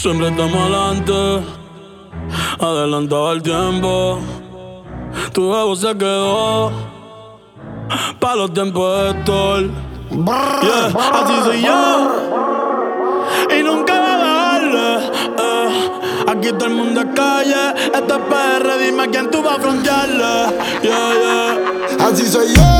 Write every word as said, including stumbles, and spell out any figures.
Siempre estamos adelante, adelantado el tiempo. Tu huevo se quedó pa' los tiempos de Héctor. Yeah, así soy yo y nunca va a bajarle. eh. Aquí todo el mundo es calle. Esto es P R, dime a quién tú vas a frontearle. Yeah, yeah. Así soy yo